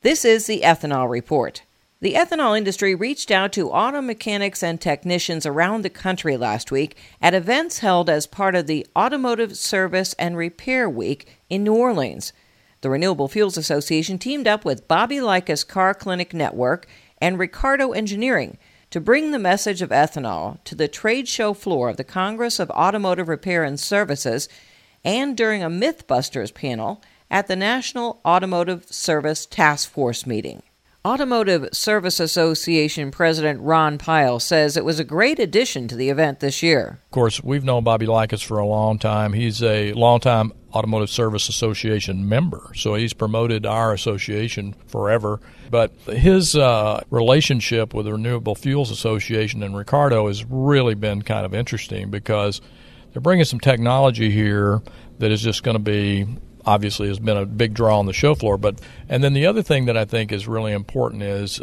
This is the Ethanol Report. The ethanol industry reached out to auto mechanics and technicians around the country last week at events held as part of the Automotive Service and Repair Week in New Orleans. The Renewable Fuels Association teamed up with Bobby Likis Car Clinic Network and Ricardo Engineering to bring the message of ethanol to the trade show floor of the Congress of Automotive Repair and Services and during a Mythbusters panel at the National Automotive Service Task Force meeting. Automotive Service Association President Ron Pyle says it was a great addition to the event this year. Of course, we've known Bobby Likis for a long time. He's a longtime Automotive Service Association member, so he's promoted our association forever. But his relationship with the Renewable Fuels Association and Ricardo has really been kind of interesting because they're bringing some technology here that is just going to be obviously has been a big draw on the show floor. And then the other thing that I think is really important is,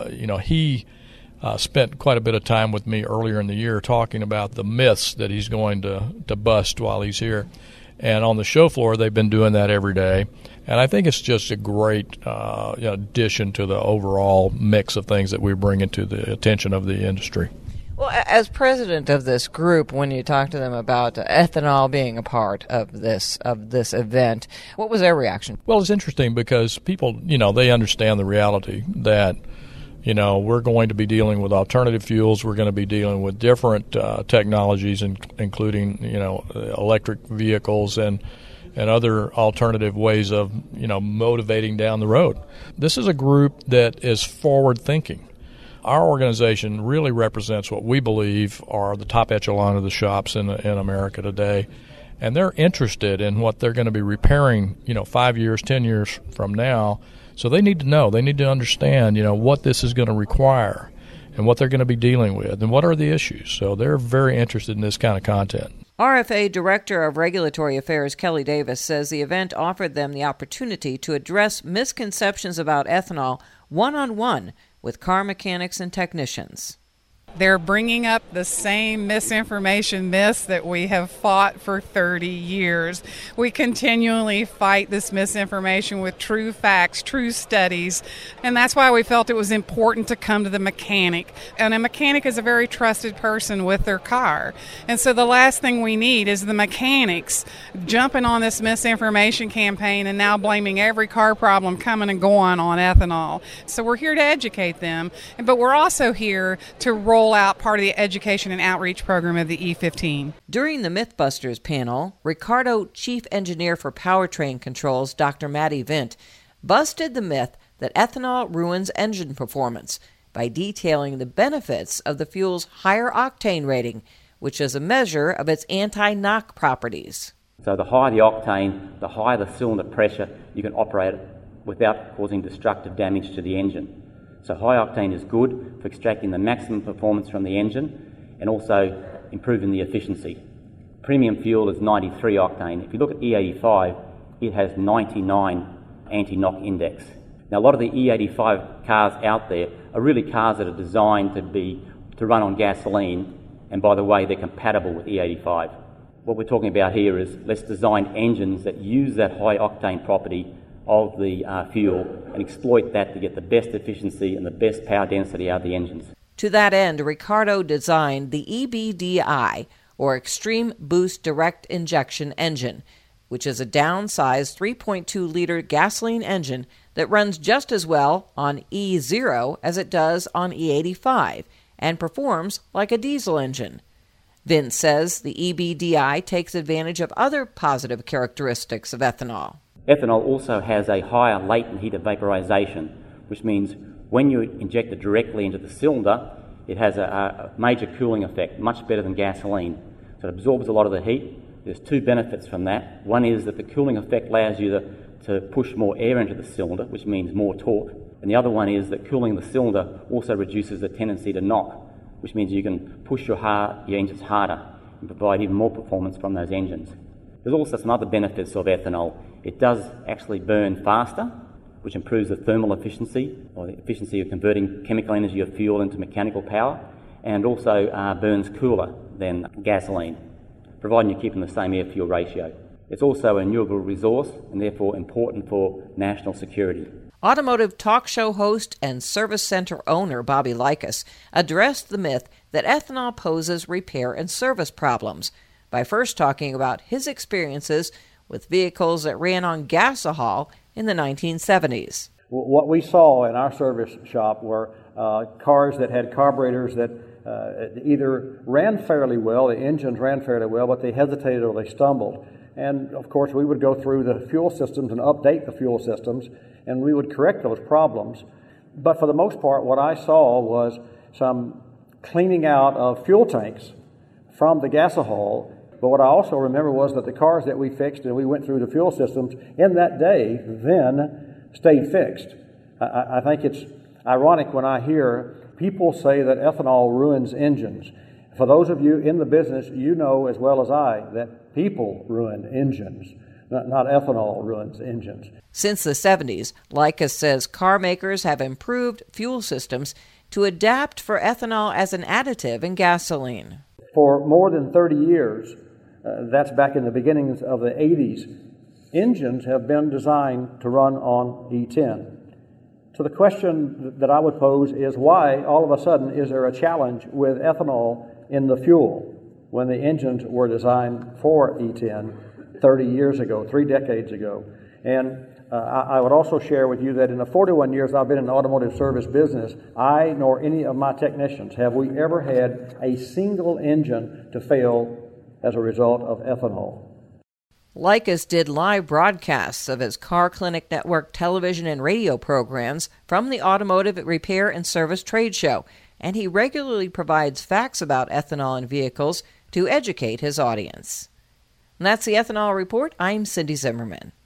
he spent quite a bit of time with me earlier in the year talking about the myths that he's going to bust while he's here. And on the show floor, they've been doing that every day. And I think it's just a great addition to the overall mix of things that we bring into the attention of the industry. Well, as president of this group, when you talked to them about ethanol being a part of this event, what was their reaction? Well, it's interesting because people, they understand the reality that, we're going to be dealing with alternative fuels. We're going to be dealing with different technologies, including, electric vehicles and other alternative ways of, motivating down the road. This is a group that is forward-thinking. Our organization really represents what we believe are the top echelon of the shops in America today, and they're interested in what they're going to be repairing, 5 years, 10 years from now. So they need to know, they need to understand, what this is going to require and what they're going to be dealing with and what are the issues. So they're very interested in this kind of content. RFA Director of Regulatory Affairs Kelly Davis says the event offered them the opportunity to address misconceptions about ethanol one-on-one with car mechanics and technicians. They're bringing up the same misinformation myths that we have fought for 30 years. We continually fight this misinformation with true facts, true studies, and that's why we felt it was important to come to the mechanic. And a mechanic is a very trusted person with their car. And so the last thing we need is the mechanics jumping on this misinformation campaign and now blaming every car problem coming and going on ethanol. So we're here to educate them, but we're also here to roll out part of the education and outreach program of the E15. During the Mythbusters panel, Ricardo Chief Engineer for Powertrain Controls, Dr. Matty Vint, busted the myth that ethanol ruins engine performance by detailing the benefits of the fuel's higher octane rating, which is a measure of its anti-knock properties. So the higher the octane, the higher the cylinder pressure, you can operate it without causing destructive damage to the engine. So high octane is good for extracting the maximum performance from the engine and also improving the efficiency. Premium fuel is 93 octane. If you look at E85, it has 99 anti-knock index. Now a lot of the E85 cars out there are really cars that are designed to run on gasoline, and by the way, they're compatible with E85. What we're talking about here is let's design engines that use that high octane property of the fuel and exploit that to get the best efficiency and the best power density out of the engines. To that end, Ricardo designed the EBDI, or Extreme Boost Direct Injection Engine, which is a downsized 3.2-liter gasoline engine that runs just as well on E0 as it does on E85 and performs like a diesel engine. Vince says the EBDI takes advantage of other positive characteristics of ethanol. Ethanol also has a higher latent heat of vaporization, which means when you inject it directly into the cylinder, it has a major cooling effect, much better than gasoline. So it absorbs a lot of the heat. There's two benefits from that. One is that the cooling effect allows you to push more air into the cylinder, which means more torque. And the other one is that cooling the cylinder also reduces the tendency to knock, which means you can push your engines harder and provide even more performance from those engines. There's also some other benefits of ethanol. It does actually burn faster, which improves the thermal efficiency, or the efficiency of converting chemical energy of fuel into mechanical power, and also burns cooler than gasoline, providing you're keeping the same air-fuel ratio. It's also a renewable resource and therefore important for national security. Automotive talk show host and service center owner Bobby Likas addressed the myth that ethanol poses repair and service problems by first talking about his experiences with vehicles that ran on gasohol in the 1970s. What we saw in our service shop were cars that had carburetors that either ran fairly well, the engines ran fairly well, but they hesitated or they stumbled. And of course we would go through the fuel systems and update the fuel systems, and we would correct those problems. But for the most part, what I saw was some cleaning out of fuel tanks from the gasohol. But what I also remember was that the cars that we fixed and we went through the fuel systems in that day then stayed fixed. I think it's ironic when I hear people say that ethanol ruins engines. For those of you in the business, you know as well as I that people ruin engines, not ethanol ruins engines. Since the 70s, Likas says car makers have improved fuel systems to adapt for ethanol as an additive in gasoline. For more than 30 years, that's back in the beginnings of the 80s, engines have been designed to run on E10. So the question that I would pose is why all of a sudden is there a challenge with ethanol in the fuel when the engines were designed for E10 30 years ago, 3 decades ago? And I would also share with you that in the 41 years I've been in the automotive service business, I nor any of my technicians have we ever had a single engine to fail as a result of ethanol. Likas did live broadcasts of his Car Clinic Network television and radio programs from the Automotive Repair and Service Trade Show, and he regularly provides facts about ethanol in vehicles to educate his audience. And that's the Ethanol Report. I'm Cindy Zimmerman.